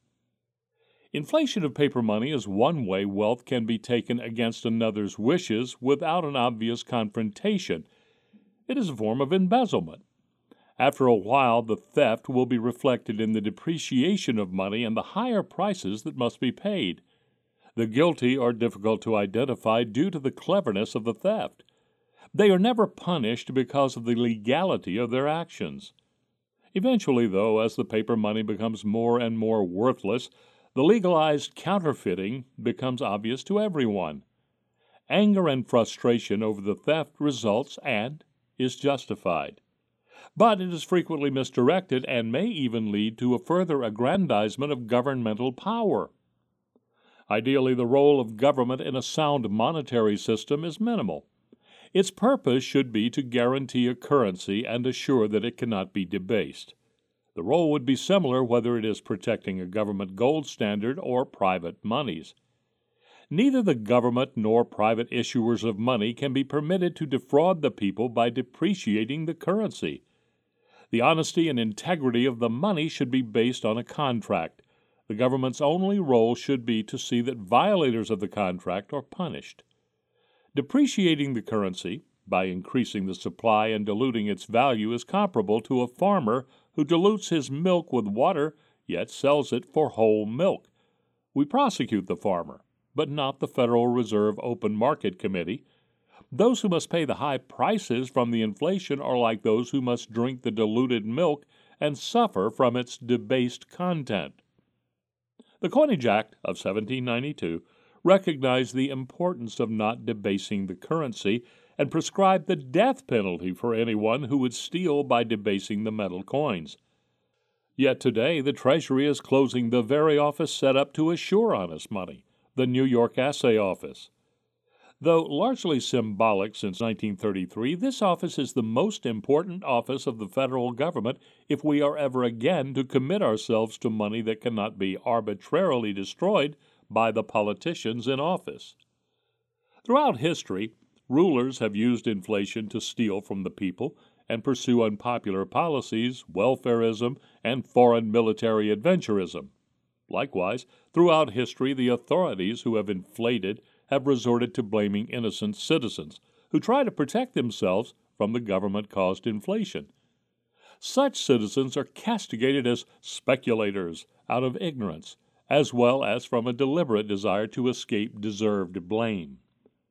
[SPEAKER 1] Inflation of paper money is one way wealth can be taken against another's wishes without an obvious confrontation. It is a form of embezzlement. After a while, the theft will be reflected in the depreciation of money and the higher prices that must be paid. The guilty are difficult to identify due to the cleverness of the theft. They are never punished because of the legality of their actions. Eventually, though, as the paper money becomes more and more worthless, the legalized counterfeiting becomes obvious to everyone. Anger and frustration over the theft results and is justified. But it is frequently misdirected and may even lead to a further aggrandizement of governmental power. Ideally, the role of government in a sound monetary system is minimal. Its purpose should be to guarantee a currency and assure that it cannot be debased. The role would be similar whether it is protecting a government gold standard or private monies. Neither the government nor private issuers of money can be permitted to defraud the people by depreciating the currency. The honesty and integrity of the money should be based on a contract. The government's only role should be to see that violators of the contract are punished. Depreciating the currency by increasing the supply and diluting its value is comparable to a farmer who dilutes his milk with water, yet sells it for whole milk. We prosecute the farmer, but not the Federal Reserve Open Market Committee. Those who must pay the high prices from the inflation are like those who must drink the diluted milk and suffer from its debased content. The Coinage Act of 1792 recognized the importance of not debasing the currency and prescribed the death penalty for anyone who would steal by debasing the metal coins. Yet today the Treasury is closing the very office set up to assure honest money, the New York Assay Office. Though largely symbolic since 1933, this office is the most important office of the federal government if we are ever again to commit ourselves to money that cannot be arbitrarily destroyed by the politicians in office. Throughout history, rulers have used inflation to steal from the people and pursue unpopular policies, welfarism, and foreign military adventurism. Likewise, throughout history, the authorities who have inflated have resorted to blaming innocent citizens who try to protect themselves from the government-caused inflation. Such citizens are castigated as speculators out of ignorance, as well as from a deliberate desire to escape deserved blame.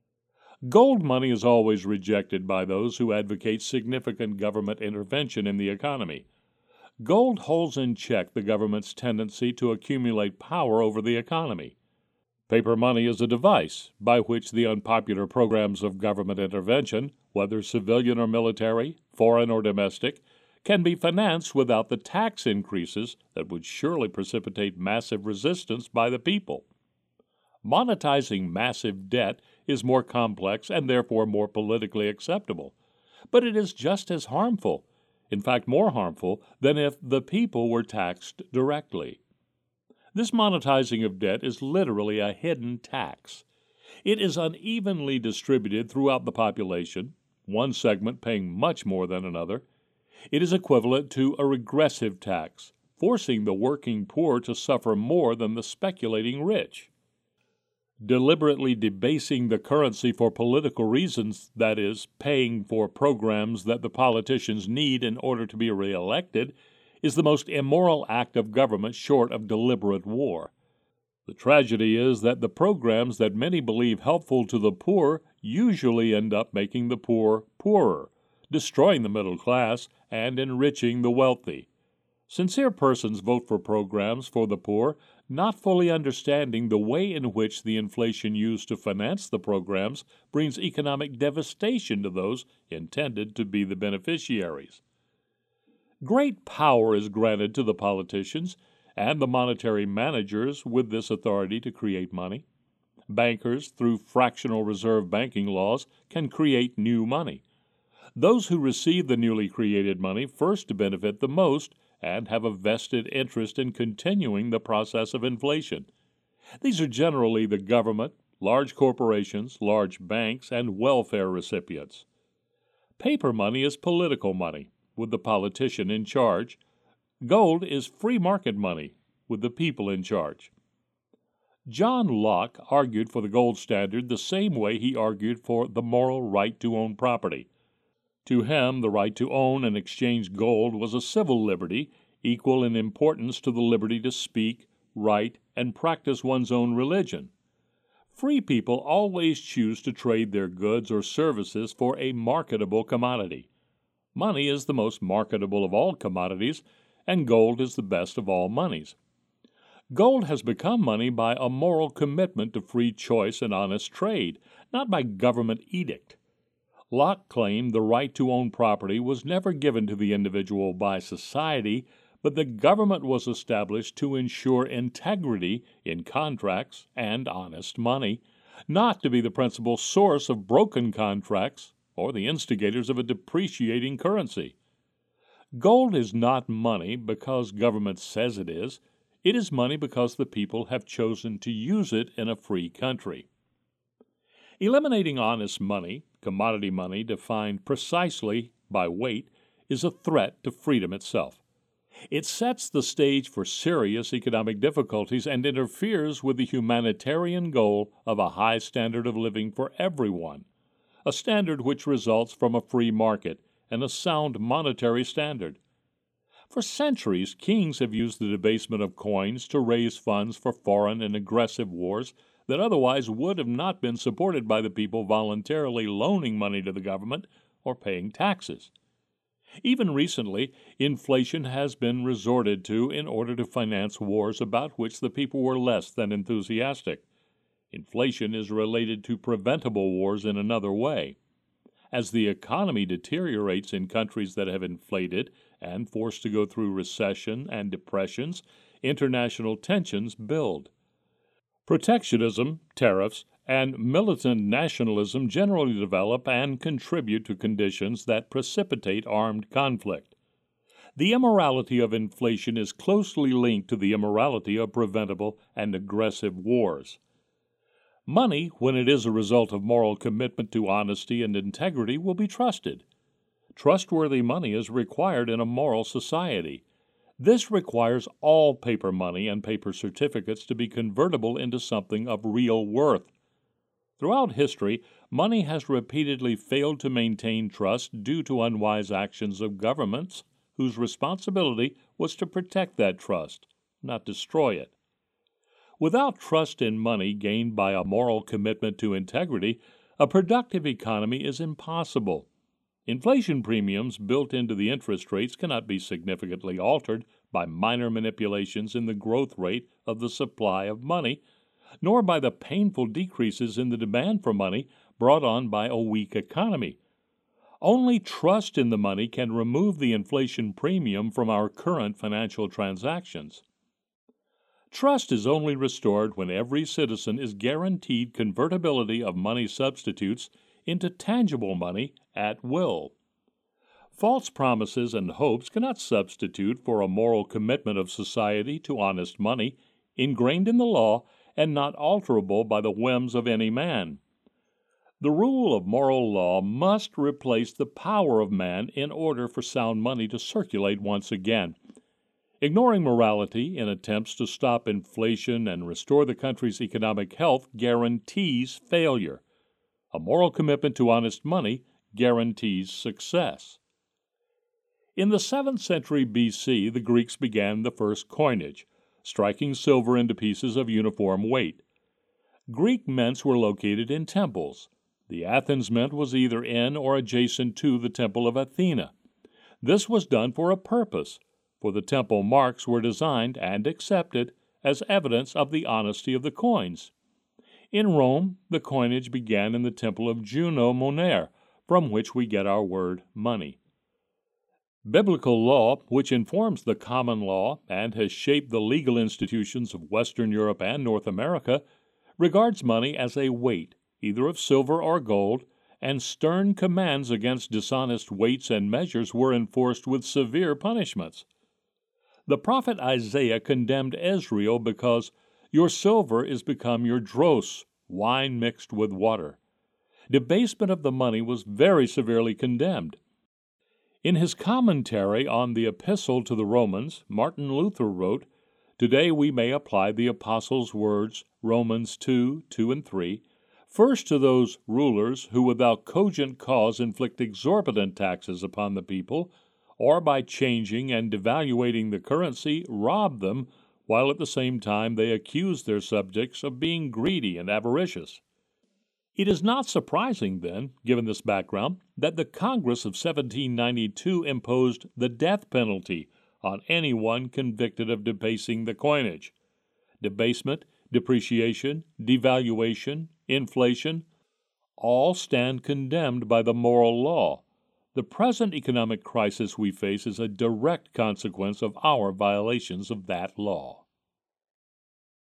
[SPEAKER 1] Gold money is always rejected by those who advocate significant government intervention in the economy. Gold holds in check the government's tendency to accumulate power over the economy. Paper money is a device by which the unpopular programs of government intervention, whether civilian or military, foreign or domestic, can be financed without the tax increases that would surely precipitate massive resistance by the people. Monetizing massive debt is more complex and therefore more politically acceptable, but it is just as harmful, in fact more harmful, than if the people were taxed directly. This monetizing of debt is literally a hidden tax. It is unevenly distributed throughout the population, one segment paying much more than another. It is equivalent to a regressive tax, forcing the working poor to suffer more than the speculating rich. Deliberately debasing the currency for political reasons, that is, paying for programs that the politicians need in order to be reelected, is the most immoral act of government short of deliberate war. The tragedy is that the programs that many believe helpful to the poor usually end up making the poor poorer, destroying the middle class, and enriching the wealthy. Sincere persons vote for programs for the poor, not fully understanding the way in which the inflation used to finance the programs brings economic devastation to those intended to be the beneficiaries. Great power is granted to the politicians and the monetary managers with this authority to create money. Bankers, through fractional reserve banking laws, can create new money. Those who receive the newly created money first benefit the most and have a vested interest in continuing the process of inflation. These are generally the government, large corporations, large banks, and welfare recipients. Paper money is political money, with the politician in charge. Gold is free market money, with the people in charge. John Locke argued for the gold standard the same way he argued for the moral right to own property. To him, the right to own and exchange gold was a civil liberty, equal in importance to the liberty to speak, write, and practice one's own religion. Free people always choose to trade their goods or services for a marketable commodity. Money is the most marketable of all commodities, and gold is the best of all monies. Gold has become money by a moral commitment to free choice and honest trade, not by government edict. Locke claimed the right to own property was never given to the individual by society, but the government was established to ensure integrity in contracts and honest money, not to be the principal source of broken contracts or the instigators of a depreciating currency. Gold is not money because government says it is. It is money because the people have chosen to use it in a free country. Eliminating honest money, commodity money defined precisely by weight, is a threat to freedom itself. It sets the stage for serious economic difficulties and interferes with the humanitarian goal of a high standard of living for everyone, a standard which results from a free market and a sound monetary standard. For centuries, kings have used the debasement of coins to raise funds for foreign and aggressive wars that otherwise would have not been supported by the people voluntarily loaning money to the government or paying taxes. Even recently, inflation has been resorted to in order to finance wars about which the people were less than enthusiastic. Inflation is related to preventable wars in another way. As the economy deteriorates in countries that have inflated and forced to go through recession and depressions, international tensions build. Protectionism, tariffs, and militant nationalism generally develop and contribute to conditions that precipitate armed conflict. The immorality of inflation is closely linked to the immorality of preventable and aggressive wars. Money, when it is a result of moral commitment to honesty and integrity, will be trusted. Trustworthy money is required in a moral society. This requires all paper money and paper certificates to be convertible into something of real worth. Throughout history, money has repeatedly failed to maintain trust due to unwise actions of governments whose responsibility was to protect that trust, not destroy it. Without trust in money gained by a moral commitment to integrity, a productive economy is impossible. Inflation premiums built into the interest rates cannot be significantly altered by minor manipulations in the growth rate of the supply of money, nor by the painful decreases in the demand for money brought on by a weak economy. Only trust in the money can remove the inflation premium from our current financial transactions. Trust is only restored when every citizen is guaranteed convertibility of money substitutes into tangible money at will. False promises and hopes cannot substitute for a moral commitment of society to honest money, ingrained in the law and not alterable by the whims of any man. The rule of moral law must replace the power of man in order for sound money to circulate once again. Ignoring morality in attempts to stop inflation and restore the country's economic health guarantees failure. A moral commitment to honest money guarantees success. In the 7th century B.C., the Greeks began the first coinage, striking silver into pieces of uniform weight. Greek mints were located in temples. The Athens mint was either in or adjacent to the Temple of Athena. This was done for a purpose. for the temple marks were designed and accepted as evidence of the honesty of the coins. In Rome, the coinage began in the temple of Juno Monere, from which we get our word money. Biblical law, which informs the common law and has shaped the legal institutions of Western Europe and North America, regards money as a weight, either of silver or gold, and stern commands against dishonest weights and measures were enforced with severe punishments. The prophet Isaiah condemned Israel because your silver is become your dross, wine mixed with water. Debasement of the money was very severely condemned. In his commentary on the Epistle to the Romans, Martin Luther wrote, "Today we may apply the Apostle's words, Romans 2:2 and 3, first to those rulers who without cogent cause inflict exorbitant taxes upon the people, or by changing and devaluating the currency rob them, while at the same time they accuse their subjects of being greedy and avaricious." It is not surprising, then, given this background, that the Congress of 1792 imposed the death penalty on anyone convicted of debasing the coinage. Debasement, depreciation, devaluation, inflation, all stand condemned by the moral law. The present economic crisis we face is a direct consequence of our violations of that law.